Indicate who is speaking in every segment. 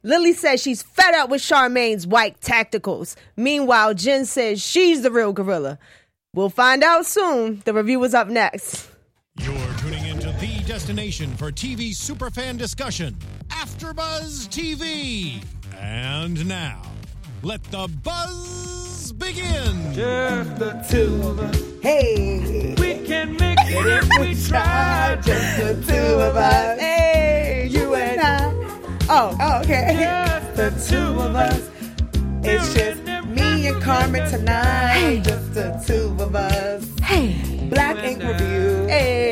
Speaker 1: Lily says she's fed up with Charmaine's white tacticals. Meanwhile, Jen says she's the real gorilla. We'll find out soon. The review is up next.
Speaker 2: You're tuning into the destination for TV superfan discussion, AfterBuzz TV. And now, let the buzz begin.
Speaker 3: Just the two of us.
Speaker 1: Hey.
Speaker 3: We can make it if we try.
Speaker 1: Just the two of us. Hey, you and I. Oh, okay.
Speaker 3: Just the two of us.
Speaker 1: It's just me and Carmen tonight. Hey. Just the two of us. Hey. Black Ink Review.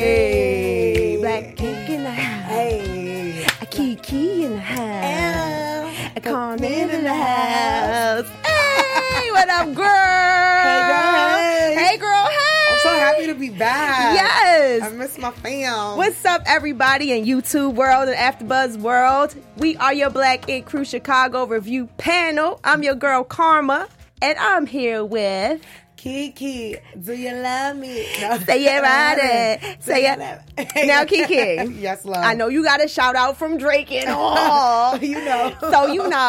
Speaker 1: Hey. Black Ink in the house. Hey. A Kiki in the house. A Carmen in the house. Hey, what up, girl?
Speaker 4: Hey, guys.
Speaker 1: Hey, girl. Hey.
Speaker 4: I'm so happy to be back.
Speaker 1: Yes.
Speaker 4: I miss my fam.
Speaker 1: What's up, everybody in YouTube world and AfterBuzz world? We are your Black Ink Crew Chicago review panel. I'm your girl, Karma, and I'm here with...
Speaker 4: Kiki, do you love me? No.
Speaker 1: Say it right. Say it. Now, Kiki.
Speaker 4: Yes, love.
Speaker 1: I know you got a shout out from Drake and all.
Speaker 4: You know.
Speaker 1: So,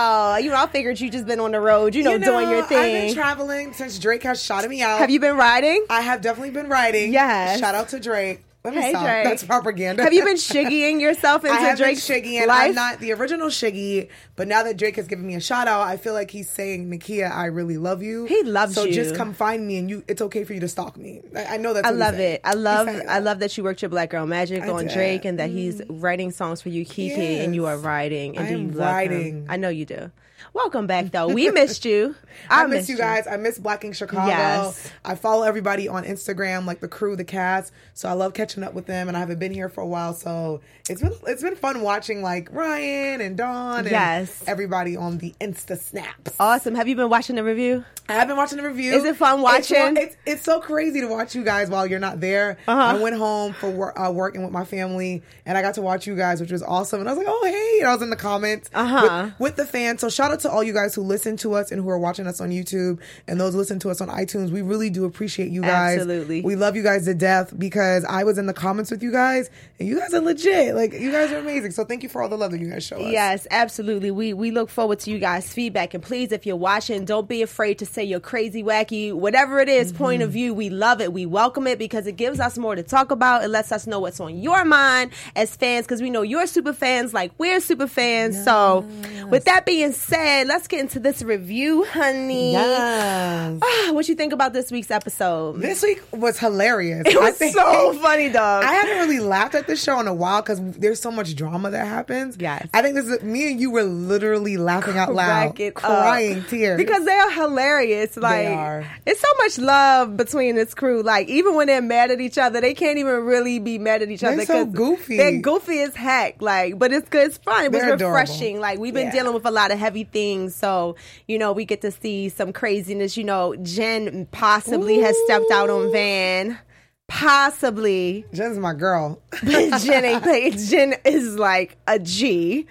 Speaker 1: I figured you just been on the road, doing your thing.
Speaker 4: I've been traveling since Drake has shouted me out.
Speaker 1: Have you been riding?
Speaker 4: I have definitely been riding.
Speaker 1: Yes.
Speaker 4: Shout out to Drake. Let me
Speaker 1: Hey,
Speaker 4: stop.
Speaker 1: Drake.
Speaker 4: That's propaganda.
Speaker 1: Have you been shiggying yourself into
Speaker 4: I have
Speaker 1: Drake's
Speaker 4: been shiggying.
Speaker 1: life?
Speaker 4: I'm not the original shiggy, but now that Drake has given me a shout out, I feel like he's saying, Nakia, I really love you.
Speaker 1: He loves
Speaker 4: you. So
Speaker 1: you.
Speaker 4: just come find me, and it's okay for you to stalk me. I know that's.
Speaker 1: I
Speaker 4: what
Speaker 1: love
Speaker 4: he's saying.
Speaker 1: it. I love that you worked your Black Girl Magic on
Speaker 4: did.
Speaker 1: Drake, and that he's writing songs for you, Kiki, and you are riding. And
Speaker 4: I
Speaker 1: do
Speaker 4: am
Speaker 1: you love
Speaker 4: riding.
Speaker 1: him? I know you do. Welcome back, though. We missed you.
Speaker 4: I miss you guys. I miss Black Ink Chicago.
Speaker 1: Yes.
Speaker 4: I follow everybody on Instagram, like the crew, the cast. So I love catching up with them, and I haven't been here for a while. So it's been fun watching like Ryan and Dawn and everybody on the Insta snaps.
Speaker 1: Awesome. Have you been watching the review?
Speaker 4: I have been watching the review.
Speaker 1: Is it fun watching?
Speaker 4: It's so crazy to watch you guys while you're not there. I went home for working with my family, and I got to watch you guys, which was awesome. And I was like, oh, hey. And I was in the comments with the fans. So shout out to all you guys who listen to us and who are watching us on YouTube and those who listen to us on iTunes. We really do appreciate you guys.
Speaker 1: Absolutely.
Speaker 4: We love you guys to death because I was in the comments with you guys, and you guys are legit. Like, you guys are amazing. So thank you for all the love that you guys show us.
Speaker 1: Yes, absolutely. We look forward to you guys' feedback. And please, if you're watching, don't be afraid to say your crazy, wacky, whatever it is, point of view. We love it. We welcome it because it gives us more to talk about. It lets us know what's on your mind as fans because we know you're super fans like we're super fans. Yes. So with that being said, let's get into this review, honey.
Speaker 4: Yes.
Speaker 1: What you think about this week's episode?
Speaker 4: This week was hilarious.
Speaker 1: It was so funny, dog.
Speaker 4: I haven't really laughed at this show in a while because there's so much drama that happens.
Speaker 1: Yes.
Speaker 4: I think me and you were literally laughing out loud, crying tears.
Speaker 1: Because they are hilarious. Like,
Speaker 4: they are.
Speaker 1: It's so much love between this crew. Like, even when they're mad at each other, they can't even really be mad at each other.
Speaker 4: They're so goofy.
Speaker 1: They're goofy as heck. Like, but it's good. It's fun. It was refreshing.
Speaker 4: Adorable.
Speaker 1: Like, we've been dealing with a lot of heavy things. So, we get to see some craziness. Jen possibly has stepped out on Van. Possibly.
Speaker 4: Jen's my girl.
Speaker 1: Jen ain't playing. Jen is like a G.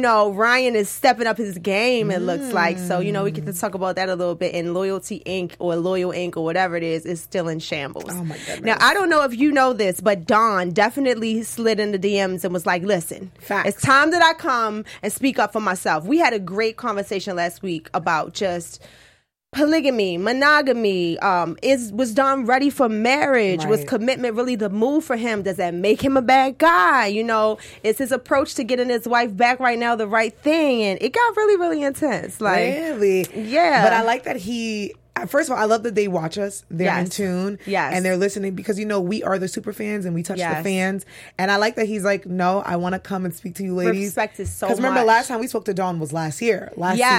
Speaker 1: Ryan is stepping up his game, it looks like. So, we get to talk about that a little bit. And Loyalty Inc. or Loyal Inc. or whatever it is still in shambles.
Speaker 4: Oh, my goodness.
Speaker 1: Now, I don't know if you know this, but Dawn definitely slid in the DMs and was like, listen,
Speaker 4: facts.
Speaker 1: It's time that I come and speak up for myself. We had a great conversation last week about just... polygamy, monogamy, was Don ready for marriage?
Speaker 4: Right.
Speaker 1: Was commitment really the move for him? Does that make him a bad guy? Is his approach to getting his wife back right now the right thing? And it got really, really intense. Like,
Speaker 4: really?
Speaker 1: Yeah.
Speaker 4: But I like that first of all, I love that they watch us. They're in tune.
Speaker 1: Yes.
Speaker 4: And they're listening because, we are the super fans and we touch the fans. And I like that he's like, no, I want to come and speak to you ladies.
Speaker 1: Respect is so much.
Speaker 4: Because remember, last time we spoke to Dawn was last season.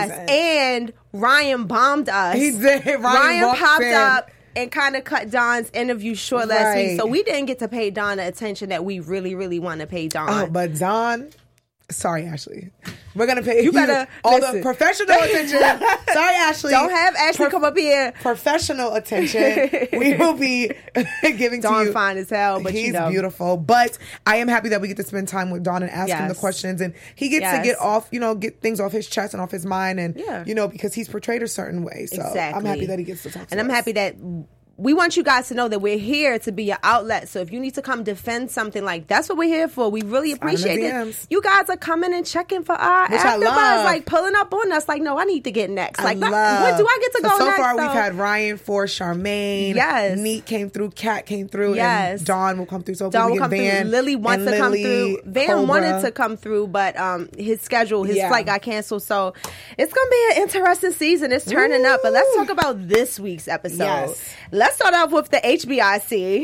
Speaker 1: And Ryan bombed us.
Speaker 4: He did.
Speaker 1: Ryan popped up and kind of cut Dawn's interview short last week. So we didn't get to pay Dawn the attention that we really, really want to pay Dawn.
Speaker 4: Oh, but Dawn... Sorry, Ashley. We're going to pay you
Speaker 1: better
Speaker 4: all
Speaker 1: listen.
Speaker 4: the professional attention. Sorry, Ashley.
Speaker 1: Don't have Ashley come up here.
Speaker 4: Professional attention we will be giving
Speaker 1: Dawn
Speaker 4: to you.
Speaker 1: fine as hell, but
Speaker 4: he's beautiful. But I am happy that we get to spend time with Dawn and ask him the questions. And he gets to get off, get things off his chest and off his mind. And, because he's portrayed a certain way. So I'm happy that he gets to talk to us.
Speaker 1: And I'm happy that we want you guys to know that we're here to be your outlet. So if you need to come defend something, like, that's what we're here for. We really appreciate it. You guys are coming and checking for our AfterBuzz, like pulling up on us. Like, no, I need to get next. Like, when do I get to go next?
Speaker 4: So far, we've had Ryan, Forrest, Charmaine.
Speaker 1: Yes.
Speaker 4: Neat came through. Kat came through.
Speaker 1: Yes.
Speaker 4: And Dawn will come through. So
Speaker 1: Dawn
Speaker 4: we
Speaker 1: will come
Speaker 4: Van,
Speaker 1: through. Lily wants to come through. Van
Speaker 4: Cobra.
Speaker 1: wanted to come through, but his schedule, his flight got canceled. So it's going to be an interesting season. It's turning up. But let's talk about this week's episode.
Speaker 4: Yes.
Speaker 1: Let's start off with the HBIC.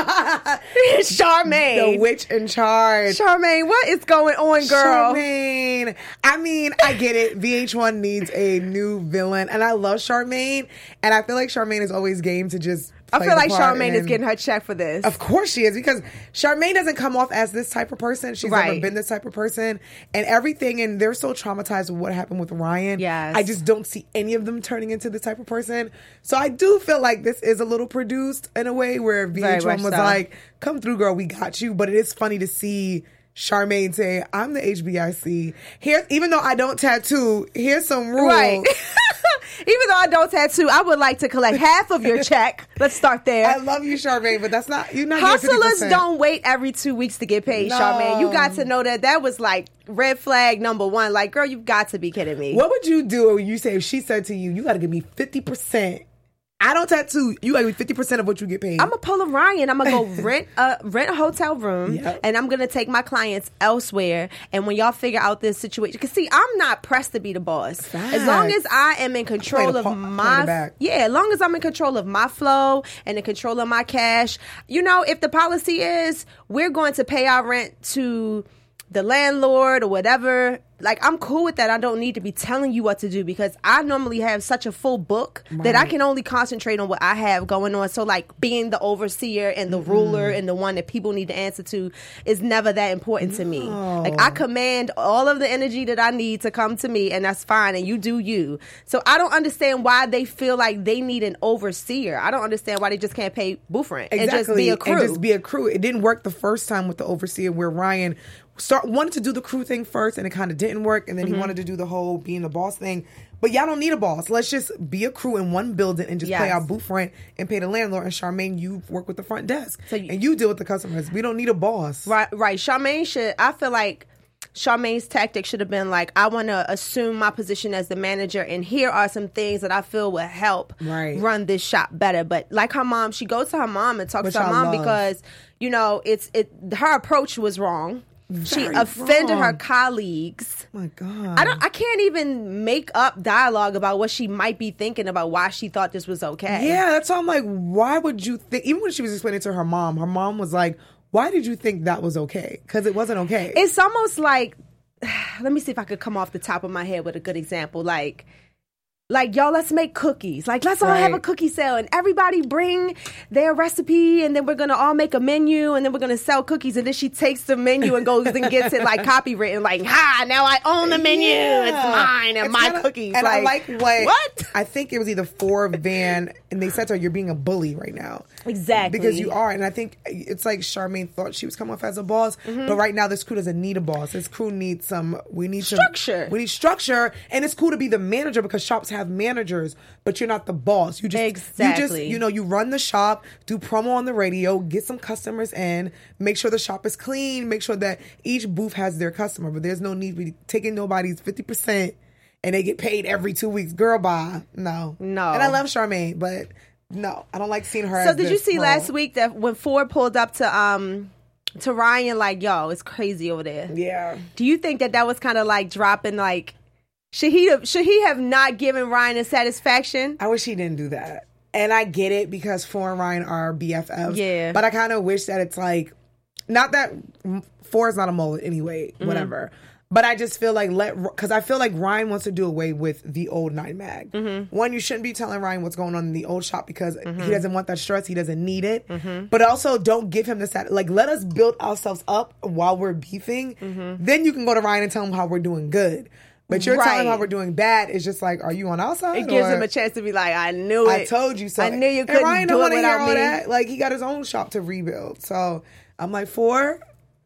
Speaker 1: Charmaine.
Speaker 4: The witch in charge.
Speaker 1: Charmaine, what is going on, girl?
Speaker 4: Charmaine. I mean, I get it. VH1 needs a new villain. And I love Charmaine. And I feel like Charmaine is always game to just
Speaker 1: I feel like Charmaine is getting her check for this.
Speaker 4: Of course she is, because Charmaine doesn't come off as this type of person. She's never been this type of person. And everything, and they're so traumatized with what happened with Ryan.
Speaker 1: Yes.
Speaker 4: I just don't see any of them turning into this type of person. So I do feel like this is a little produced in a way where VH1 was like, come through, girl, we got you. But it is funny to see Charmaine say, I'm the HBIC. Here, even though I don't tattoo, here's some rules.
Speaker 1: Right. Even though I don't tattoo, I would like to collect half of your check. Let's start there.
Speaker 4: I love you, Charmaine, but that's not, you're not
Speaker 1: Hustlers
Speaker 4: getting 50%.
Speaker 1: don't wait every 2 weeks to get paid, Charmaine. You got to know that was like red flag number one. Like, girl, you've got to be kidding me.
Speaker 4: What would you do when you say, if she said to you, you got to give me 50%? I don't tattoo. You got to give me 50% of what you get paid.
Speaker 1: I'm going to pull a Ryan. I'm going to go rent a hotel room, and I'm going to take my clients elsewhere. And when y'all figure out this situation, because see, I'm not pressed to be the boss.
Speaker 4: Facts.
Speaker 1: As long as I am in control of as long as I'm in control of my flow and in control of my cash, if the policy is we're going to pay our rent to the landlord or whatever, like, I'm cool with that. I don't need to be telling you what to do, because I normally have such a full book that I can only concentrate on what I have going on. So, like, being the overseer and the ruler and the one that people need to answer to is never that important to me. Like, I command all of the energy that I need to come to me, and that's fine, and you do you. So I don't understand why they feel like they need an overseer. I don't understand why they just can't pay booth rent and just be a crew.
Speaker 4: It didn't work the first time with the overseer, where Ryan wanted to do the crew thing first, and it kind of didn't work, and then he wanted to do the whole being the boss thing. But y'all don't need a boss. Let's just be a crew in one building and just pay our booth rent and pay the landlord. And Charmaine, you work with the front desk, and you deal with the customers. We don't need a boss.
Speaker 1: Right. Charmaine I feel like Charmaine's tactic should have been like, I want to assume my position as the manager, and here are some things that I feel will help run this shop better. But like her mom, she goes to her mom and talks to her mom because, her approach was wrong. She offended her colleagues.
Speaker 4: Oh my God.
Speaker 1: I can't even make up dialogue about what she might be thinking about why she thought this was okay.
Speaker 4: Yeah, that's why I'm like, why would you think, even when she was explaining to her mom was like, why did you think that was okay? Because it wasn't okay.
Speaker 1: It's almost like, let me see if I could come off the top of my head with a good example. Like, y'all, let's make cookies. Like, let's all have a cookie sale, and everybody bring their recipe, and then we're going to all make a menu, and then we're going to sell cookies. And then she takes the menu and goes and gets it, like, copywritten, like, now I own the menu. Yeah. It's mine and my cookies.
Speaker 4: And
Speaker 1: like,
Speaker 4: I like what? I think it was either Van, and they said to her, you're being a bully right now.
Speaker 1: Exactly.
Speaker 4: Because you are. And I think it's like Charmaine thought she was coming off as a boss, but right now this crew doesn't need a boss. This crew needs
Speaker 1: structure.
Speaker 4: We need structure, and it's cool to be the manager, because shops have managers, but you're not the boss. You just you run the shop, do promo on the radio, get some customers in, make sure the shop is clean, make sure that each booth has their customer. But there's no need to be taking nobody's 50% and they get paid every 2 weeks. Girl, bye. No. And I love Charmaine, but no, I don't like seeing her.
Speaker 1: So did you see last week that when Ford pulled up to Ryan, like, yo, it's crazy over there?
Speaker 4: Yeah.
Speaker 1: Do you think that was kind of like dropping, like, should he have not given Ryan a satisfaction?
Speaker 4: I wish he didn't do that. And I get it, because Ford and Ryan are BFFs.
Speaker 1: Yeah.
Speaker 4: But I kind of wish that it's like, not that Ford's not a mullet anyway, whatever. But I just feel like because I feel like Ryan wants to do away with the old Nine Mag. One, you shouldn't be telling Ryan what's going on in the old shop, because he doesn't want that stress. He doesn't need it. But also, don't give him the like, let us build ourselves up while we're beefing. Then you can go to Ryan and tell him how we're doing good. But you're telling him how we're doing bad. It's just like, are you on our side?
Speaker 1: It gives him a chance to be like, I knew it.
Speaker 4: I told you so.
Speaker 1: I knew you couldn't
Speaker 4: Ryan
Speaker 1: do
Speaker 4: don't
Speaker 1: it
Speaker 4: want to hear
Speaker 1: without
Speaker 4: all
Speaker 1: me.
Speaker 4: that. Like, he got his own shop to rebuild. So I'm like, Ford,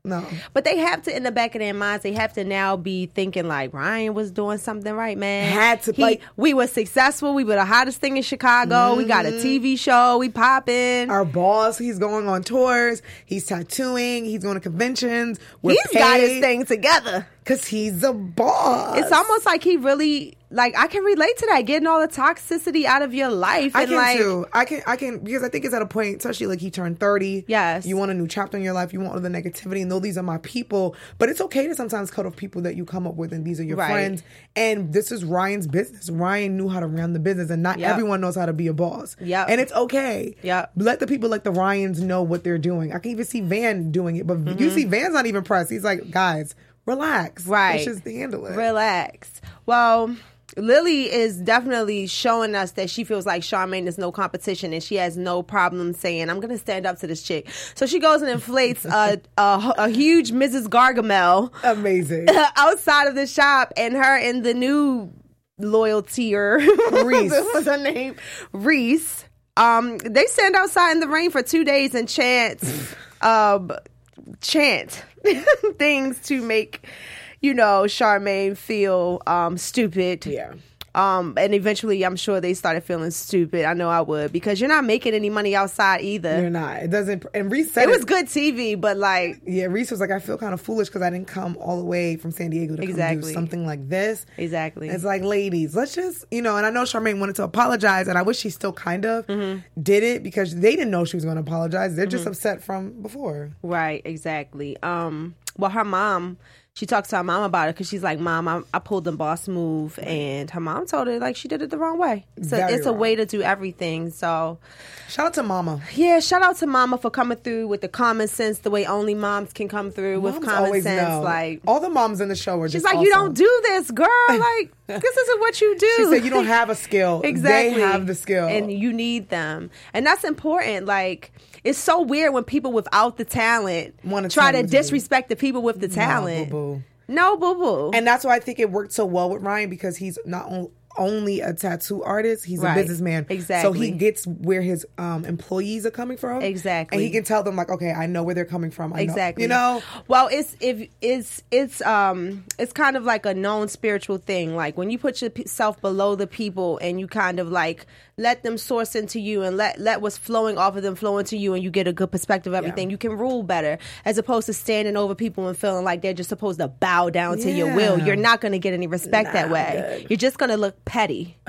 Speaker 4: No.
Speaker 1: But they have to, in the back of their minds, they have to now be thinking like, Ryan was doing something right, man.
Speaker 4: Had to,
Speaker 1: we were successful. We were the hottest thing in Chicago. We got a TV show. We popping.
Speaker 4: Our boss, he's going on tours. He's tattooing. He's going to conventions.
Speaker 1: He's got his thing together.
Speaker 4: Because he's a boss.
Speaker 1: It's almost like he really, like, I can relate to that, getting all the toxicity out of your life.
Speaker 4: I can too. I can, because I think it's at a point, especially like he turned 30.
Speaker 1: Yes.
Speaker 4: You want a new chapter in your life. You want all the negativity and know these are my people. But it's okay to sometimes cut off people that you come up with and these are your friends. And this is Ryan's business. Ryan knew how to run the business and not everyone knows how to be a boss.
Speaker 1: Yep.
Speaker 4: And it's okay.
Speaker 1: Yep.
Speaker 4: Let the people like the Ryans know what they're doing. I can even see Van doing it. But you see Van's not even pressed. He's like, guys, relax.
Speaker 1: Right.
Speaker 4: Let's just handle it.
Speaker 1: Relax. Well, Lily is definitely showing us that she feels like Charmaine is no competition and she has no problem saying, I'm going to stand up to this chick. So she goes and inflates a huge Mrs. Gargamel.
Speaker 4: Amazing.
Speaker 1: Outside of the shop, and her and the new loyaltier,
Speaker 4: Reese.
Speaker 1: What's her name? Reese. They stand outside in the rain for 2 days and chant things to make, Charmaine feel stupid.
Speaker 4: Yeah.
Speaker 1: And eventually, I'm sure they started feeling stupid. I know I would, because you're not making any money outside either.
Speaker 4: You're not. It doesn't. And Reese said
Speaker 1: it was good TV, but like,
Speaker 4: yeah, Reese was like, I feel kind of foolish because I didn't come all the way from San Diego to come do something like this.
Speaker 1: Exactly.
Speaker 4: It's like, ladies, let's just, and I know Charmaine wanted to apologize, and I wish she still kind of did it because they didn't know she was going to apologize. They're just upset from before.
Speaker 1: Right. Exactly. Well, her mom. She talks to her mom about it because she's like, Mom, I pulled the boss move. And her mom told her, like, she did it the wrong way. So it's a way to do everything. So
Speaker 4: shout out to Mama.
Speaker 1: Yeah, shout out to Mama for coming through with the common sense the way only moms can come through with common sense.
Speaker 4: Know.
Speaker 1: like
Speaker 4: all the moms in the show are
Speaker 1: she's
Speaker 4: just
Speaker 1: like,
Speaker 4: awesome.
Speaker 1: You don't do this, girl. Like, this isn't what you do.
Speaker 4: She said you don't have a skill.
Speaker 1: Exactly.
Speaker 4: They have the skill.
Speaker 1: And you need them. And that's important. Like, it's so weird when people without the talent try to disrespect the people with the talent.
Speaker 4: Boo-boo.
Speaker 1: No, boo-boo.
Speaker 4: And that's why I think it worked so well with Ryan, because he's not only a tattoo artist, he's a businessman.
Speaker 1: Exactly.
Speaker 4: So he gets where his employees are coming from.
Speaker 1: Exactly.
Speaker 4: And he can tell them, like, okay, I know where they're coming from.
Speaker 1: Exactly.
Speaker 4: Well,
Speaker 1: it's kind of like a known spiritual thing. Like, when you put yourself below the people and you kind of like let them source into you and let what's flowing off of them flow into you, and you get a good perspective of everything, you can rule better, as opposed to standing over people and feeling like they're just supposed to bow down to your will. You're not going to get any respect that way. You're just going to look petty.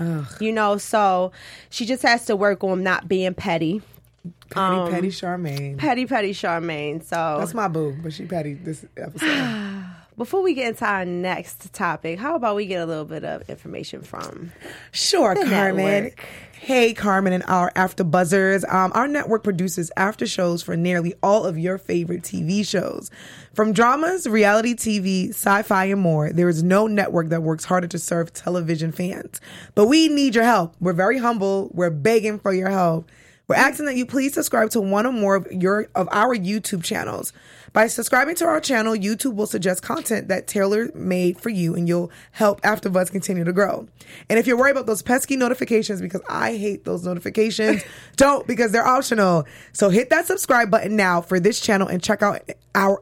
Speaker 1: So she just has to work on not being petty.
Speaker 4: Petty Charmaine.
Speaker 1: Petty Charmaine. So
Speaker 4: that's my boo, but she petty this episode.
Speaker 1: Before we get into our next topic, how about we get a little bit of information from
Speaker 4: Sure,
Speaker 1: the
Speaker 4: Carmen.
Speaker 1: network.
Speaker 4: Hey, Carmen and our After Buzzers. Our network produces after shows for nearly all of your favorite TV shows. From dramas, reality TV, sci-fi, and more, there is no network that works harder to serve television fans. But we need your help. We're very humble. We're begging for your help. We're asking that you please subscribe to one or more of our YouTube channels. By subscribing to our channel, YouTube will suggest content that tailor made for you, and you'll help AfterBuzz continue to grow. And if you're worried about those pesky notifications, because I hate those notifications, don't, because they're optional. So hit that subscribe button now for this channel and check out our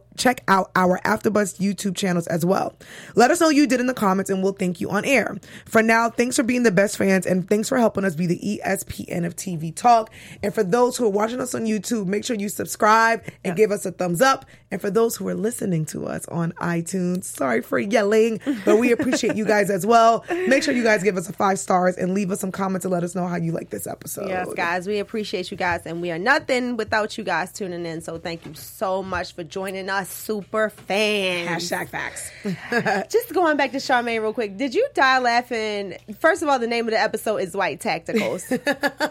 Speaker 4: AfterBuzz YouTube channels as well. Let us know you did in the comments, and we'll thank you on air. For now, thanks for being the best fans, and thanks for helping us be the ESPN of TV talk. And for those who are watching us on YouTube, make sure you subscribe and give us a thumbs up. And for those who are listening to us on iTunes, sorry for yelling, but we appreciate you guys as well. Make sure you guys give us 5 stars and leave us some comments to let us know how you like this episode.
Speaker 1: Yes, guys, we appreciate you guys, and we are nothing without you guys tuning in. So thank you so much for joining us, super fans.
Speaker 4: #facts.
Speaker 1: Just going back to Charmaine real quick. Did you die laughing? First of all, the name of the episode is White Tacticals.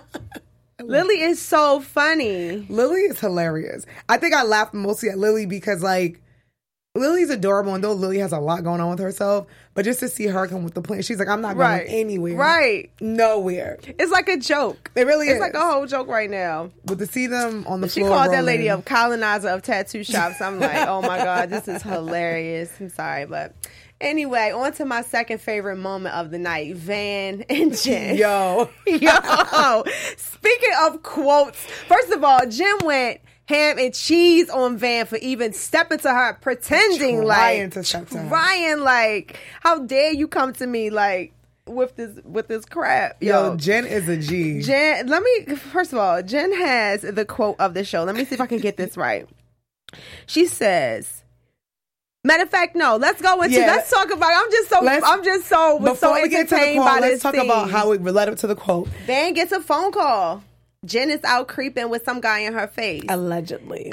Speaker 1: Lily is so funny.
Speaker 4: Lily is hilarious. I think I laughed mostly at Lily because, like, Lily's adorable, and though Lily has a lot going on with herself, but just to see her come with the plan, she's like, I'm not going anywhere.
Speaker 1: Right.
Speaker 4: Nowhere.
Speaker 1: It's like a joke.
Speaker 4: It really is.
Speaker 1: It's like a whole joke right now.
Speaker 4: But to see them on the
Speaker 1: she
Speaker 4: floor
Speaker 1: called
Speaker 4: rolling.
Speaker 1: that lady a colonizer of tattoo shops. I'm like, oh my God, this is hilarious. I'm sorry, but... Anyway, on to my second favorite moment of the night, Van and Jen.
Speaker 4: Yo.
Speaker 1: Speaking of quotes, first of all, Jen went ham and cheese on Van for even stepping to her, pretending
Speaker 4: Trying to step to her.
Speaker 1: trying like, how dare you come to me like with this crap.
Speaker 4: Yo, Jen is a G.
Speaker 1: Jen, first of all, Jen has the quote of the show. Let me see if I can get this right. She says, matter of fact, no, let's go into, let's talk about, I'm just so entertained by this
Speaker 4: Let's talk about how it led up to the quote.
Speaker 1: Van gets a phone call. Jen is out creeping with some guy in her face.
Speaker 4: Allegedly.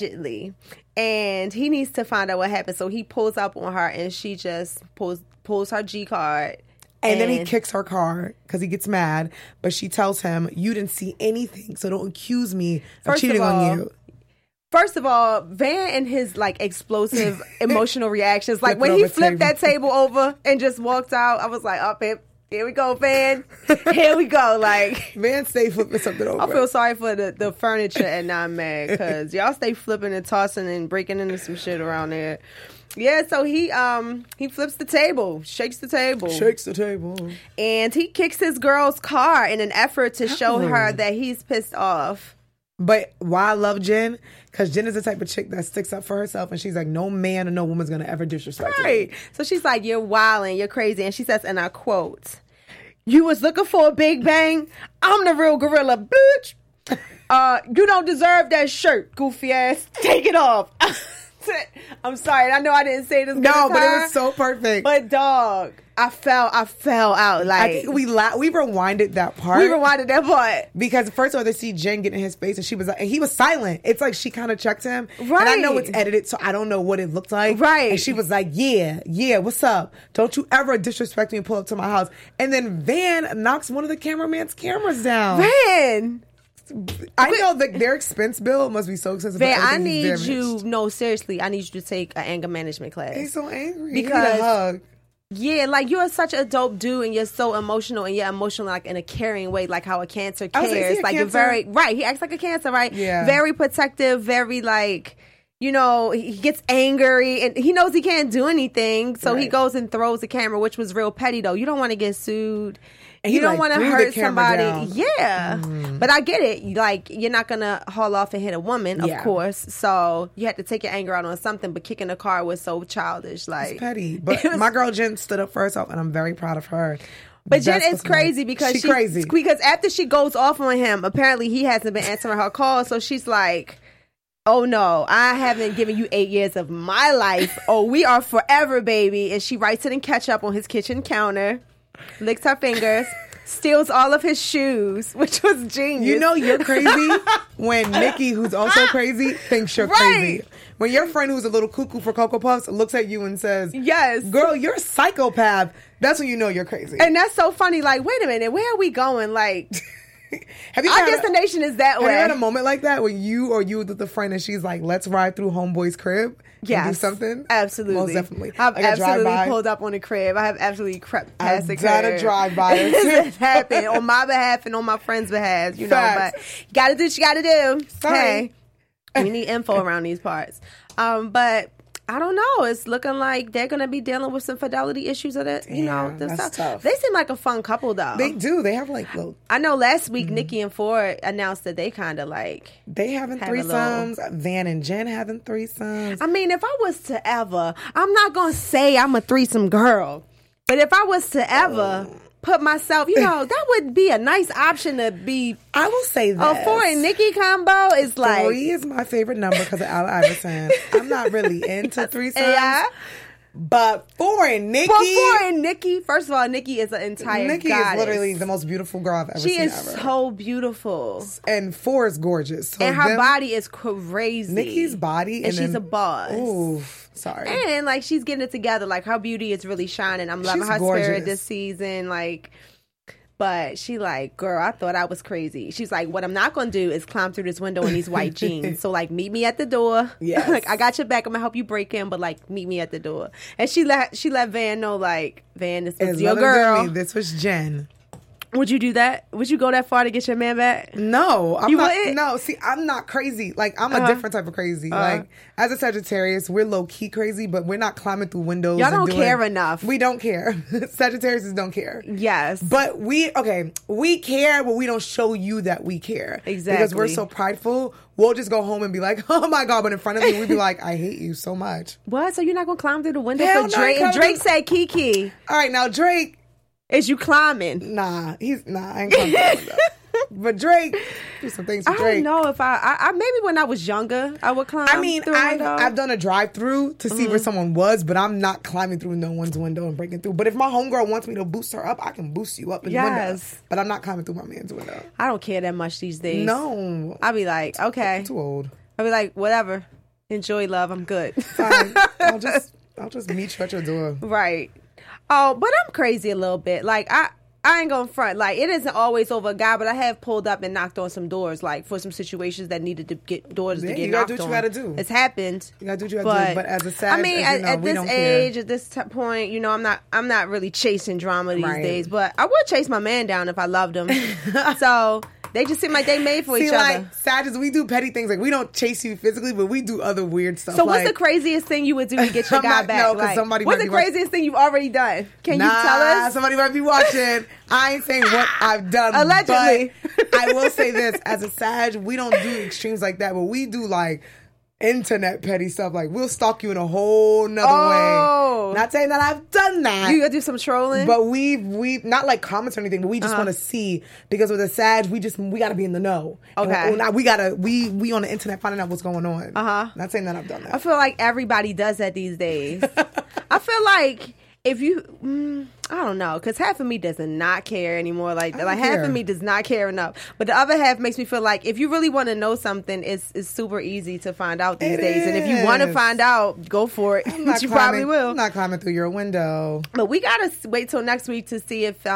Speaker 1: And he needs to find out what happened. So he pulls up on her and she just pulls her G card.
Speaker 4: And then he kicks her car because he gets mad. But she tells him, you didn't see anything, so don't accuse me of cheating on you.
Speaker 1: First of all, Van and his like explosive emotional reactions, like when he flipped that table over and just walked out, I was like, "Up it, here we go, Van, here we go." Like
Speaker 4: Van stay flipping something over.
Speaker 1: I feel sorry for the furniture and not mad because y'all stay flipping and tossing and breaking into some shit around there. Yeah, so he flips the table, shakes the table, and he kicks his girl's car in an effort to show her that he's pissed off.
Speaker 4: But why I love Jen, because Jen is the type of chick that sticks up for herself, and she's like, no man or no woman's gonna ever disrespect me.
Speaker 1: So she's like, you're wilding, you're crazy, and she says, and I quote, "You was looking for a big bang? I'm the real gorilla, bitch. You don't deserve that shirt, goofy ass. Take it off." I'm sorry. I know I didn't say this.
Speaker 4: No, but it was so perfect.
Speaker 1: But dog, I fell out. Like,
Speaker 4: I think we rewinded that part. Because first of all, they see Jen get in his face, and she was like, and he was silent. It's like she kind of checked him,
Speaker 1: right?
Speaker 4: And I know it's edited, so I don't know what it looked like,
Speaker 1: right?
Speaker 4: And she was like, "Yeah, what's up? Don't you ever disrespect me and pull up to my house." And then Van knocks one of the cameraman's cameras down.
Speaker 1: Van.
Speaker 4: I know that their expense bill must be so expensive.
Speaker 1: Van, I need you. No, seriously, I need you to take an anger management class.
Speaker 4: He's so angry.
Speaker 1: Because
Speaker 4: he need a hug.
Speaker 1: Yeah, like you're such a dope dude, and you're so emotional, and you're emotional like in a caring way, like how a cancer cares. Like you're very right. He acts like a cancer, right?
Speaker 4: Yeah.
Speaker 1: Very protective, very like. You know, he gets angry and he knows he can't do anything. So he goes and throws the camera, which was real petty though. You don't want to get sued. And you don't want to hurt somebody. Down. Yeah. But I get it. Like, you're not going to haul off and hit a woman, of course. So you had to take your anger out on something, but kicking a car was so childish. Like,
Speaker 4: it's petty. But my girl Jen stood up for herself, and I'm very proud of her.
Speaker 1: But Jen is crazy because she's crazy. Because after she goes off on him, apparently he hasn't been answering her calls. So she's like, "Oh no, I haven't given you 8 years of my life. Oh, we are forever, baby." And she writes it in ketchup on his kitchen counter, licks her fingers, steals all of his shoes, which was genius.
Speaker 4: You know you're crazy when Nikki, who's also crazy, thinks you're crazy. When your friend who's a little cuckoo for Cocoa Puffs looks at you and says,
Speaker 1: "Yes,
Speaker 4: girl, you're a psychopath," that's when you know you're crazy.
Speaker 1: And that's so funny. Like, wait a minute, where are we going? Like, our destination is that way.
Speaker 4: Have you had a moment like that when you with a friend and she's like, "Let's ride through homeboy's crib and do something"?
Speaker 1: Absolutely.
Speaker 4: Most definitely.
Speaker 1: I've
Speaker 4: like
Speaker 1: absolutely pulled up on the crib. I have absolutely crept past the crib.
Speaker 4: I've done a drive-by.
Speaker 1: It's happened on my behalf and on my friend's behalf, you know. But you got to do what you got to do.
Speaker 4: Sorry.
Speaker 1: Hey, we need info around these parts. But I don't know. It's looking like they're going to be dealing with some fidelity issues of it. You know,
Speaker 4: that's
Speaker 1: stuff.
Speaker 4: Tough.
Speaker 1: They seem like a fun couple, though.
Speaker 4: They do. They have like little.
Speaker 1: I know last week Nikki and Ford announced that they kind of like
Speaker 4: they having threesomes. Van and Jen having threesomes.
Speaker 1: I mean, if I was to ever, I'm not going to say I'm a threesome girl, but if I was to ever put myself, you know, that would be a nice option to be.
Speaker 4: I will say that.
Speaker 1: A Ford and Nikki combo is like
Speaker 4: 3 is my favorite number because of Allen Iverson. I'm not really into threesomes. Yeah. But Ford and Nikki.
Speaker 1: Well, Ford and Nikki, first of all, Nikki is an entire
Speaker 4: Nikki
Speaker 1: goddess.
Speaker 4: Is literally the most beautiful girl I've ever seen.
Speaker 1: She is so beautiful.
Speaker 4: And Ford is gorgeous. So
Speaker 1: and her body is crazy.
Speaker 4: Nikki's body.
Speaker 1: And she's a boss.
Speaker 4: Ooh, sorry.
Speaker 1: And like she's getting it together. Like her beauty is really shining. I'm loving her spirit this season. Like, but she like, girl, I thought I was crazy. She's like, what I'm not going to do is climb through this window in these white jeans. So like, meet me at the door.
Speaker 4: Yes.
Speaker 1: Like, I got your back. I'm going to help you break in, but like, meet me at the door. And she let Van know, like, Van, this was your girl.
Speaker 4: This was Jen.
Speaker 1: Would you do that? Would you go that far to get your man back?
Speaker 4: No, I'm
Speaker 1: You
Speaker 4: not.
Speaker 1: wouldn't?
Speaker 4: No, see, I'm not crazy. Like, I'm a different type of crazy. Like, as a Sagittarius, we're low key crazy, but we're not climbing through windows.
Speaker 1: Y'all
Speaker 4: and
Speaker 1: don't care enough.
Speaker 4: We don't care. Sagittariuses don't care.
Speaker 1: Yes.
Speaker 4: But we care, but we don't show you that we care.
Speaker 1: Exactly.
Speaker 4: Because we're so prideful. We'll just go home and be like, oh my God. But in front of you, we'd be like, I hate you so much.
Speaker 1: What? So you're not going to climb through the window
Speaker 4: Hell
Speaker 1: for
Speaker 4: no, I
Speaker 1: Drake?
Speaker 4: ain't
Speaker 1: If
Speaker 4: climbing
Speaker 1: Drake said Kiki,
Speaker 4: All right, now Drake,
Speaker 1: is you climbing?
Speaker 4: I ain't climbing through the window. But Drake, do some things with
Speaker 1: I
Speaker 4: Drake.
Speaker 1: don't know if I maybe when I was younger, I would climb.
Speaker 4: I mean,
Speaker 1: through a window.
Speaker 4: I've done a drive-through to see where someone was, but I'm not climbing through no one's window and breaking through. But if my homegirl wants me to boost her up, I can boost you up in the window.
Speaker 1: Yes.
Speaker 4: But I'm not climbing through my man's window.
Speaker 1: I don't care that much these days.
Speaker 4: No.
Speaker 1: I'll be like, okay.
Speaker 4: I'm too old.
Speaker 1: I'll be like, whatever. Enjoy love. I'm good.
Speaker 4: Fine. I'll just meet you at your door.
Speaker 1: Right. Oh, but I'm crazy a little bit. Like, I ain't gonna front. Like, it isn't always over a guy, but I have pulled up and knocked on some doors, like, for some situations that needed to get doors to
Speaker 4: Yeah,
Speaker 1: get
Speaker 4: you
Speaker 1: knocked
Speaker 4: gotta do
Speaker 1: on.
Speaker 4: what you gotta do.
Speaker 1: It's happened.
Speaker 4: You gotta do what you gotta do. But as a Sag,
Speaker 1: I mean,
Speaker 4: as you know,
Speaker 1: at
Speaker 4: we
Speaker 1: this
Speaker 4: don't care.
Speaker 1: age, at this point, you know, I'm not really chasing drama these
Speaker 4: Right.
Speaker 1: days. But I would chase my man down if I loved him. So they just seem like they made for each
Speaker 4: like,
Speaker 1: other.
Speaker 4: Sagittarius, we do petty things. Like, we don't chase you physically, but we do other weird stuff.
Speaker 1: So what's
Speaker 4: like,
Speaker 1: the craziest thing you would do to get your
Speaker 4: I'm
Speaker 1: guy
Speaker 4: not-
Speaker 1: back?
Speaker 4: no, 'cause
Speaker 1: Like,
Speaker 4: somebody
Speaker 1: what's
Speaker 4: might
Speaker 1: the
Speaker 4: be watching.
Speaker 1: craziest thing you've already done? Can you tell us?
Speaker 4: Somebody might be watching. I ain't saying what I've done.
Speaker 1: Allegedly.
Speaker 4: But I will say this. As a Sag, we don't do extremes like that, but we do like internet petty stuff. Like, we'll stalk you in a whole nother
Speaker 1: Oh.
Speaker 4: way. Not saying that I've done that.
Speaker 1: You gotta do some trolling?
Speaker 4: But we not like comments or anything, but we just want to see, because with the Sag, we gotta be in the know.
Speaker 1: Okay.
Speaker 4: And we on the internet finding out what's going on. Not saying that I've done that.
Speaker 1: I feel like everybody does that these days. I feel like if you, I don't know, because half of me does not care anymore. Like half
Speaker 4: care.
Speaker 1: of me does not care enough. But the other half makes me feel like if you really want to know something, it's super easy to find out these
Speaker 4: It
Speaker 1: days. And if you want to
Speaker 4: is.
Speaker 1: find out, go for it.
Speaker 4: I'm not
Speaker 1: You probably will.
Speaker 4: I'm not climbing through your window.
Speaker 1: But we gotta wait till next week to see if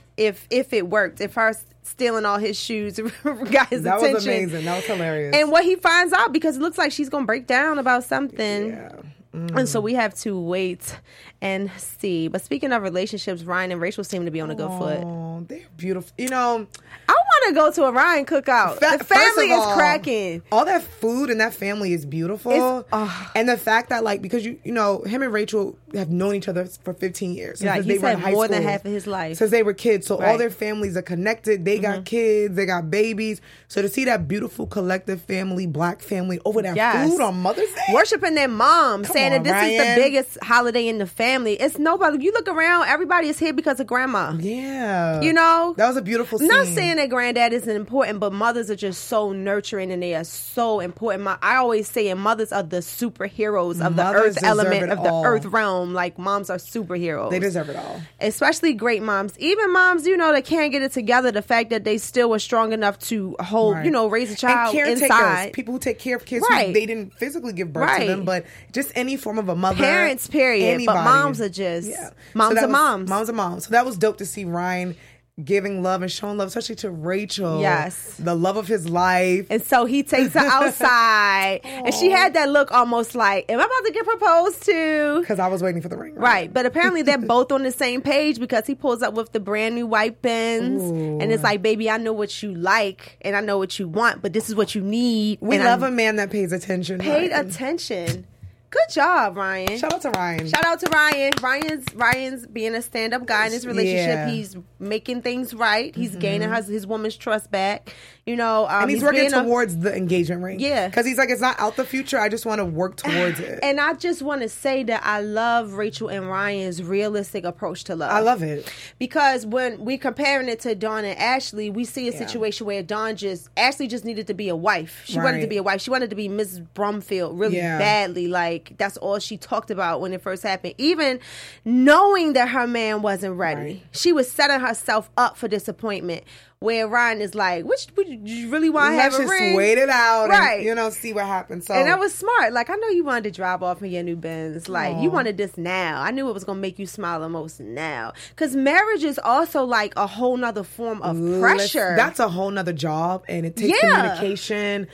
Speaker 1: it worked. If her stealing all his shoes got his
Speaker 4: That
Speaker 1: attention.
Speaker 4: was amazing. That was hilarious.
Speaker 1: And what he finds out, because it looks like she's gonna break down about something.
Speaker 4: Yeah.
Speaker 1: And so we have to wait and see. But speaking of relationships, Ryan and Rachel seem to be on a good foot.
Speaker 4: Oh, they're beautiful. You know,
Speaker 1: I want to go to a Ryan cookout. The
Speaker 4: first
Speaker 1: family
Speaker 4: of
Speaker 1: is
Speaker 4: all,
Speaker 1: cracking.
Speaker 4: All that food and that family is beautiful. And the fact that, like, because you know, him and Rachel have known each other for 15 years.
Speaker 1: Yeah,
Speaker 4: since
Speaker 1: he
Speaker 4: they were in
Speaker 1: said
Speaker 4: high
Speaker 1: more than
Speaker 4: school.
Speaker 1: half of his life.
Speaker 4: Since they were kids. So all
Speaker 1: Right.
Speaker 4: their families are connected. They got kids. They got babies. So to see that beautiful collective family, black family, over that
Speaker 1: Yes.
Speaker 4: food on Mother's Day.
Speaker 1: Worshiping their mom,
Speaker 4: Come
Speaker 1: saying
Speaker 4: on,
Speaker 1: that this is
Speaker 4: Ryan.
Speaker 1: the biggest holiday in the family. It's nobody. You look around, everybody is here because of grandma.
Speaker 4: Yeah.
Speaker 1: You know?
Speaker 4: That was a beautiful
Speaker 1: I'm
Speaker 4: scene.
Speaker 1: not saying that granddad isn't important, but mothers are just so nurturing and they are so important. I always say, and mothers are the superheroes of the
Speaker 4: Mothers
Speaker 1: earth
Speaker 4: deserve
Speaker 1: element,
Speaker 4: it
Speaker 1: of the
Speaker 4: all.
Speaker 1: earth realm. Like, moms are superheroes.
Speaker 4: They deserve it all.
Speaker 1: Especially great moms. Even moms, you know, that can't get it together. The fact that they still were strong enough to hold,
Speaker 4: Right.
Speaker 1: you know, raise a child
Speaker 4: and caretakers,
Speaker 1: inside.
Speaker 4: people who take care of kids
Speaker 1: Right.
Speaker 4: who they didn't physically give birth
Speaker 1: Right.
Speaker 4: to them, but just any form of a mother.
Speaker 1: Parents, period. But
Speaker 4: anybody.
Speaker 1: moms are just moms
Speaker 4: that
Speaker 1: are
Speaker 4: was-
Speaker 1: moms.
Speaker 4: Moms are moms. So that was dope to see Ryan giving love and showing love, especially to Rachel.
Speaker 1: Yes.
Speaker 4: The love of his life.
Speaker 1: And so he takes her outside, and she had that look almost like, am I about to get proposed to?
Speaker 4: Because I was waiting for the ring.
Speaker 1: Right, but apparently they're both on the same page because he pulls up with the brand new white Benz, and it's like, baby, I know what you like, and I know what you want, but this is what you need.
Speaker 4: We
Speaker 1: and
Speaker 4: love
Speaker 1: I'm
Speaker 4: a man that pays attention.
Speaker 1: paid
Speaker 4: Ryan.
Speaker 1: attention. Good job, Ryan.
Speaker 4: Shout out to Ryan.
Speaker 1: Shout out to Ryan. Ryan's being a stand-up guy in his relationship.
Speaker 4: Yeah.
Speaker 1: He's making things right. He's gaining his woman's trust back. You know,
Speaker 4: and he's working
Speaker 1: being a-
Speaker 4: towards the engagement ring.
Speaker 1: Yeah.
Speaker 4: Because he's like, it's not out the future. I just want to work towards it.
Speaker 1: And I just want to say that I love Rachel and Ryan's realistic approach to love.
Speaker 4: I love it.
Speaker 1: Because when we comparing it to Dawn and Ashley, we see a situation where Ashley just needed to be a wife. She wanted to
Speaker 4: Right.
Speaker 1: be a wife. She wanted to be Mrs. Brumfield really badly. Like, that's all she talked about when it first happened. Even knowing that her man wasn't ready.
Speaker 4: Right.
Speaker 1: She was setting herself up for disappointment. Where Ryan is like, would you really want to have
Speaker 4: Let's
Speaker 1: a
Speaker 4: just
Speaker 1: ring?
Speaker 4: wait it out
Speaker 1: Right.
Speaker 4: and, see what happens. So
Speaker 1: And that was smart. Like, I know you wanted to drive off in your new Benz. Like, you wanted this now. I knew it was going to make you smile the most now. Because marriage is also like a whole nother form of pressure.
Speaker 4: That's a whole nother job, and it takes
Speaker 1: Yeah.
Speaker 4: communication.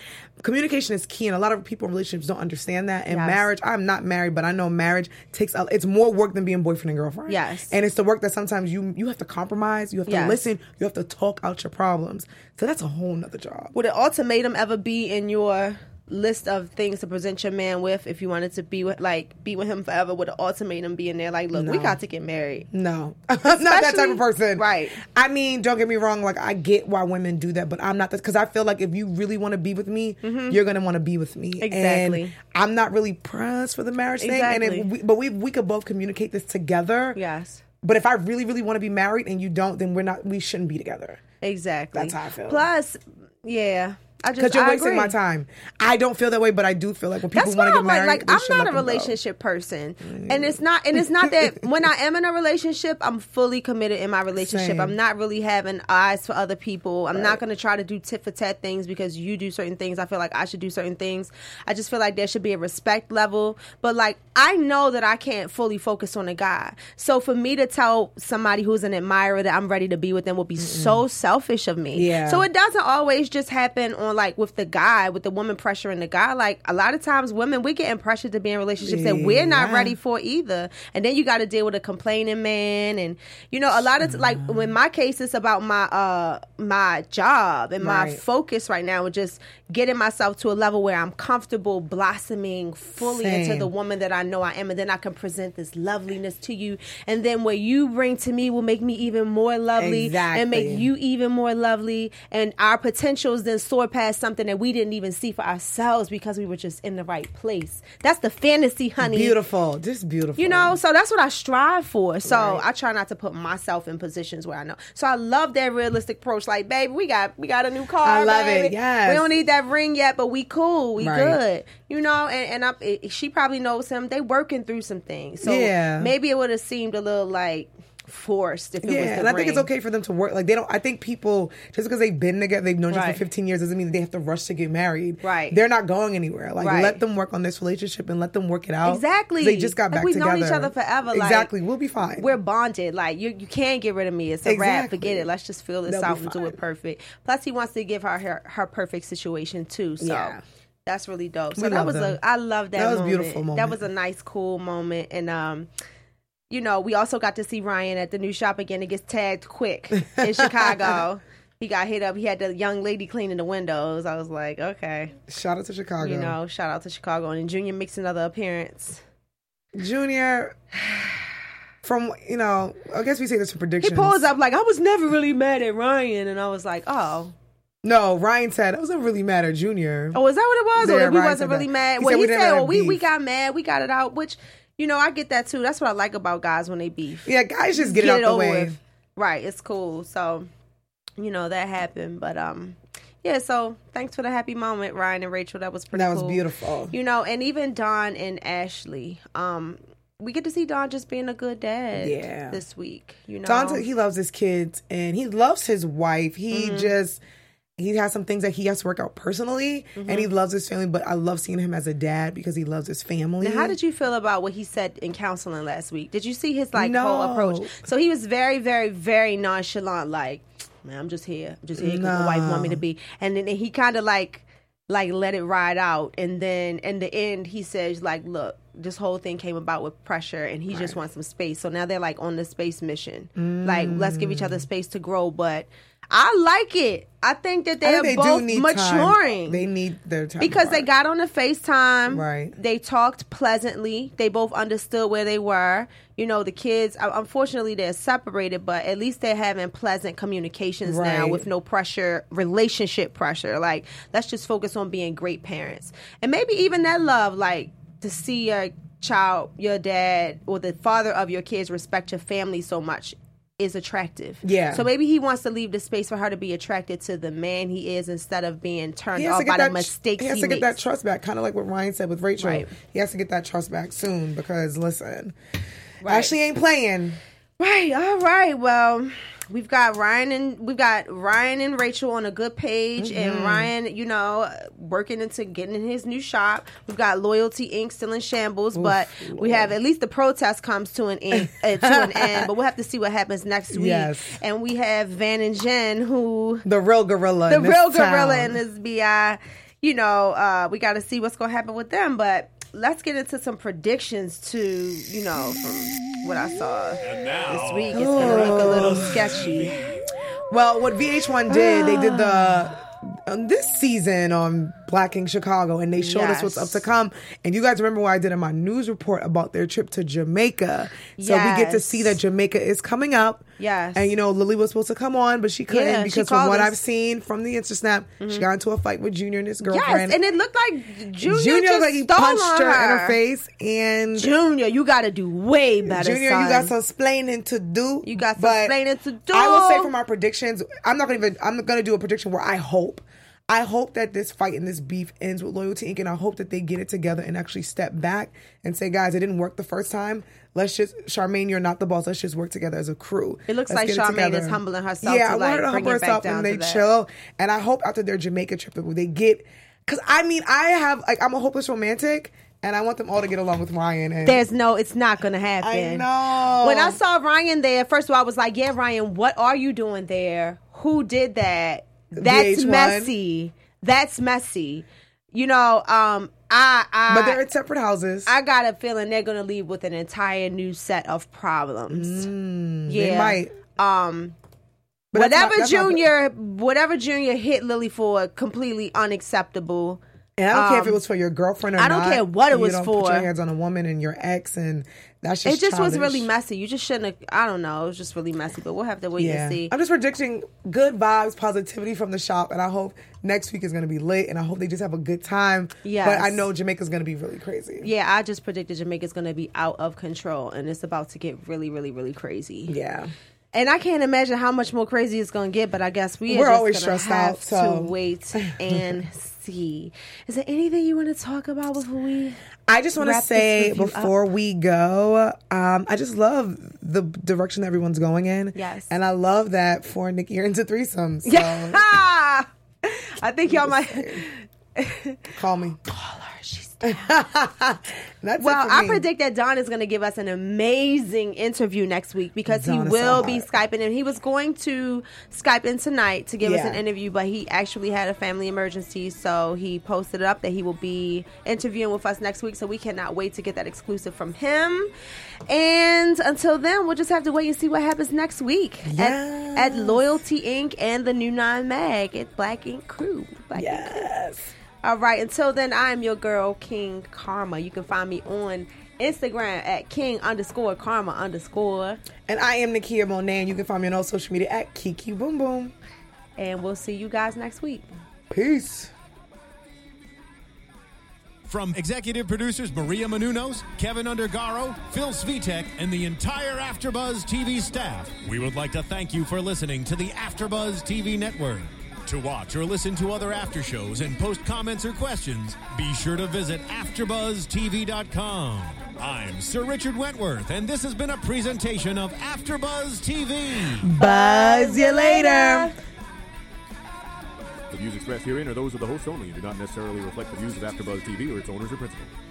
Speaker 4: communication is key, and a lot of people in relationships don't understand that. And marriage, I'm not married, but I know marriage it's more work than being boyfriend and girlfriend.
Speaker 1: Yes.
Speaker 4: And it's the work that sometimes you have to compromise, you have to listen, you have to talk out your problems. So that's a whole nother job.
Speaker 1: Would an ultimatum ever be in your list of things to present your man with if you wanted to be with him forever? Would an ultimatum be in there like, look, we got to get married?
Speaker 4: No. I'm not that type of person.
Speaker 1: Right.
Speaker 4: I mean, don't get me wrong, like I get why women do that, but I'm not, because I feel like if you really want to be with me, you're going to want to be with me.
Speaker 1: Exactly.
Speaker 4: And I'm not really pressed for the marriage thing. And but we could both communicate this together.
Speaker 1: Yes.
Speaker 4: But if I really, really want to be married and you don't, then we shouldn't be together.
Speaker 1: Exactly.
Speaker 4: That's how I feel.
Speaker 1: Plus, yeah.
Speaker 4: Because you're wasting my time. I don't feel that way, but I do feel like when people want to get married,
Speaker 1: like I'm not a relationship person, and it's not that when I am in a relationship, I'm fully committed in my relationship.
Speaker 4: Same.
Speaker 1: I'm not really having eyes for other people. I'm not going to try to do tit for tat things because you do certain things. I feel like I should do certain things. I just feel like there should be a respect level. But like I know that I can't fully focus on a guy, so for me to tell somebody who's an admirer that I'm ready to be with them would be so selfish of me.
Speaker 4: Yeah.
Speaker 1: So it doesn't always just happen on like with the woman pressuring the guy. Like a lot of times women, we're getting pressured to be in relationships that we're not ready for either. And then you got to deal with a complaining man. And you know, a lot of like in my case, it's about my job and my focus right now, and just getting myself to a level where I'm comfortable blossoming fully into the woman that I know I am, and then I can present this loveliness to you. And then what you bring to me will make me even more lovely and make you even more lovely. And our potentials then soar past something that we didn't even see for ourselves because we were just in the right place. That's the fantasy, honey.
Speaker 4: Beautiful. Just beautiful.
Speaker 1: You know, so that's what I strive for. So I try not to put myself in positions where I know. So I love that realistic approach. Like, baby, we got a new car.
Speaker 4: I love
Speaker 1: baby.
Speaker 4: it. Yes.
Speaker 1: We don't need that ring yet, but we cool. We good. You know, and she probably knows him. They working through some things. So maybe it would have seemed a little like forced if it was the
Speaker 4: and I think it's okay for them to work. Like I think people, just because they've been together, they've known each other for 15 years doesn't mean that they have to rush to get married.
Speaker 1: Right.
Speaker 4: They're not going anywhere. Like let them work on this relationship and let them work it out.
Speaker 1: Exactly.
Speaker 4: They just got back
Speaker 1: we've
Speaker 4: together.
Speaker 1: We've known each other forever.
Speaker 4: Exactly. We'll be fine.
Speaker 1: We're bonded. Like you can't get rid of me. It's a wrap. Forget it. Let's just feel this out and do it perfect. Plus he wants to give her perfect situation too. So that's really dope. So I love that.
Speaker 4: That was a beautiful moment.
Speaker 1: That was a nice, cool moment. And you know, we also got to see Ryan at the new shop again. It gets tagged quick in Chicago. He got hit up. He had the young lady cleaning the windows. I was like, okay.
Speaker 4: Shout out to Chicago.
Speaker 1: You know, shout out to Chicago. And Junior makes another appearance.
Speaker 4: Junior, from, you know, I guess we say this for predictions.
Speaker 1: He pulls up like, I was never really mad at Ryan. And I was like, oh.
Speaker 4: No, Ryan said, I wasn't really mad at Junior.
Speaker 1: Oh, is that what it was?
Speaker 4: Yeah,
Speaker 1: or we
Speaker 4: Ryan
Speaker 1: wasn't really mad? He said, we got mad. We got it out, which... You know, I get that too. That's what I like about guys when they beef.
Speaker 4: Yeah, guys just get it out the way.
Speaker 1: With. Right, it's cool. So, you know, that happened. But, yeah, so thanks for the happy moment, Ryan and Rachel. That was pretty cool.
Speaker 4: That was beautiful.
Speaker 1: You know, and even Don and Ashley. We get to see Don just being a good dad this week. You know,
Speaker 4: Don, he loves his kids and he loves his wife. He has some things that he has to work out personally, and he loves his family, but I love seeing him as a dad because he loves his family.
Speaker 1: Now, how did you feel about what he said in counseling last week? Did you see his, whole approach? So he was very, very, very nonchalant, like, man, I'm just here. I'm just here because my wife want me to be. And then he kind of, like let it ride out. And then in the end, he says, like, look, this whole thing came about with pressure, and he just wants some space. So now they're, like, on the space mission. Like, let's give each other space to grow, but... I like it. I think that they are both maturing.
Speaker 4: Time. They need their time.
Speaker 1: Because they got on the FaceTime.
Speaker 4: Right.
Speaker 1: They talked pleasantly. They both understood where they were. You know, the kids, unfortunately, they're separated, but at least they're having pleasant communications now with no pressure, relationship pressure. Like, let's just focus on being great parents. And maybe even that love, like, to see your child, your dad, or the father of your kids respect your family so much is attractive. Yeah. So maybe he wants to leave the space for her to be attracted to the man he is instead of being turned off by the mistakes he makes.
Speaker 4: He has to get that trust back, kind of like what Ryan said with Rachel. Right. He has to get that trust back soon because, listen, Ashley ain't playing.
Speaker 1: Right. All right. Well, we've got Ryan and Rachel on a good page, and Ryan, you know, working into getting in his new shop. We've got Loyalty Inc. still in shambles, but we have at least the protest comes to an end. But we'll have to see what happens next week. Yes. And we have Van and Jen, who
Speaker 4: the real gorilla in this BI.
Speaker 1: we got to see what's going to happen with them. But let's get into some predictions too, from what I saw this week. It's going to look a little sketchy.
Speaker 4: Well, what VH1 did, they did this season on Black Ink Chicago, and they showed us what's up to come. And you guys remember what I did in my news report about their trip to Jamaica. So we get to see that Jamaica is coming up.
Speaker 1: Yes.
Speaker 4: And, Lily was supposed to come on, but she couldn't because from what I've seen from the Instasnap, she got into a fight with Junior and his girlfriend.
Speaker 1: Yes, and it looked like Junior
Speaker 4: just
Speaker 1: like
Speaker 4: he punched her in her face. And
Speaker 1: Junior, you got to do way better,
Speaker 4: Junior,
Speaker 1: son.
Speaker 4: you got some splaining to do.
Speaker 1: You got some splaining to do.
Speaker 4: I will say for my predictions, I'm going to do a prediction where I hope that this fight and this beef ends with Loyalty Inc. And I hope that they get it together and actually step back and say, guys, it didn't work the first time. Charmaine, you're not the boss. Let's just work together as a crew.
Speaker 1: It looks like Charmaine is humbling herself.
Speaker 4: Yeah,
Speaker 1: I
Speaker 4: want her to humble herself and they chill. And I hope after their Jamaica trip that they get, because I'm a hopeless romantic. And I want them all to get along with Ryan. And
Speaker 1: it's not going to happen.
Speaker 4: I know.
Speaker 1: When I saw Ryan there, first of all, I was like, yeah, Ryan, what are you doing there? Who did that? That's
Speaker 4: VH1.
Speaker 1: messy. That's messy.
Speaker 4: But they're at separate houses.
Speaker 1: I got a feeling they're going to leave with an entire new set of problems.
Speaker 4: They might.
Speaker 1: But whatever Junior hit Lily for, completely unacceptable.
Speaker 4: And I don't care if it was for your girlfriend or not.
Speaker 1: I don't care what it was
Speaker 4: for. Put your hands on a woman and your ex, and that's just
Speaker 1: it. Just
Speaker 4: childish.
Speaker 1: was really messy. You just shouldn't have. I don't know. It was just really messy. But we'll have to wait and see.
Speaker 4: I'm just predicting good vibes, positivity from the shop, and I hope next week is going to be lit, and I hope they just have a good time.
Speaker 1: Yes.
Speaker 4: But I know Jamaica's going to be really crazy.
Speaker 1: Yeah, I just predicted Jamaica's going to be out of control, and it's about to get really, really, really crazy.
Speaker 4: Yeah.
Speaker 1: And I can't imagine how much more crazy it's going to get, but I guess we're just
Speaker 4: always stressed out
Speaker 1: to wait and see. Is there anything you want to talk about before we?
Speaker 4: I just want to say before we go, I just love the direction that everyone's going in.
Speaker 1: Yes,
Speaker 4: and I love that for Nikki you're into threesomes. So.
Speaker 1: Yeah, I think y'all might
Speaker 4: call me.
Speaker 1: Call her. She's
Speaker 4: That's
Speaker 1: well, I predict that Don is going to give us an amazing interview next week because he will be Skyping in. He was going to Skype in tonight to give us an interview, but he actually had a family emergency, so he posted up that he will be interviewing with us next week, so we cannot wait to get that exclusive from him. And until then, we'll just have to wait and see what happens next week at Loyalty Inc. and the New 9 Mag at Black Ink Crew. All right. Until then, I am your girl, King Karma. You can find me on Instagram at King_Karma_.
Speaker 4: And I am Nakia Monet, and you can find me on all social media at Kiki Boom Boom.
Speaker 1: And we'll see you guys next week.
Speaker 4: Peace.
Speaker 2: From executive producers Maria Menounos, Kevin Undergaro, Phil Svitek, and the entire AfterBuzz TV staff, we would like to thank you for listening to the AfterBuzz TV network. To watch or listen to other after shows and post comments or questions, be sure to visit AfterBuzzTV.com. I'm Sir Richard Wentworth, and this has been a presentation of AfterBuzz TV.
Speaker 4: Buzz you later.
Speaker 5: The views expressed herein are those of the hosts only and do not necessarily reflect the views of AfterBuzz TV or its owners or principals.